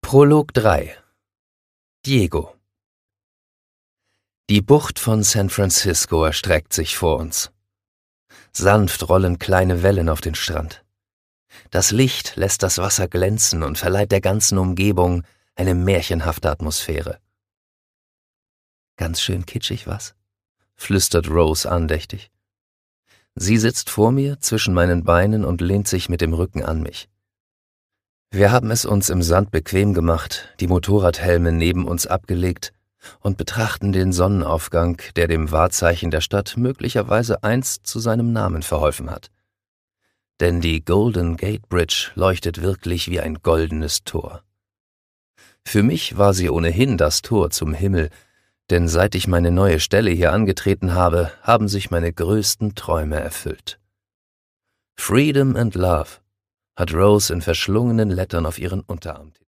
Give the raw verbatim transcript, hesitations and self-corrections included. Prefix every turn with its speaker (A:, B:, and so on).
A: Prolog drei. Diego. Die Bucht von San Francisco erstreckt sich vor uns. Sanft rollen kleine Wellen auf den Strand. Das Licht lässt das Wasser glänzen und verleiht der ganzen Umgebung eine märchenhafte Atmosphäre. »Ganz schön kitschig, was?« flüstert Rose andächtig. Sie sitzt vor mir zwischen meinen Beinen und lehnt sich mit dem Rücken an mich. Wir haben es uns im Sand bequem gemacht, die Motorradhelme neben uns abgelegt und betrachten den Sonnenaufgang, der dem Wahrzeichen der Stadt möglicherweise einst zu seinem Namen verholfen hat. Denn die Golden Gate Bridge leuchtet wirklich wie ein goldenes Tor. Für mich war sie ohnehin das Tor zum Himmel, denn seit ich meine neue Stelle hier angetreten habe, haben sich meine größten Träume erfüllt. Freedom and Love hat Rose in verschlungenen Lettern auf ihren Unterarm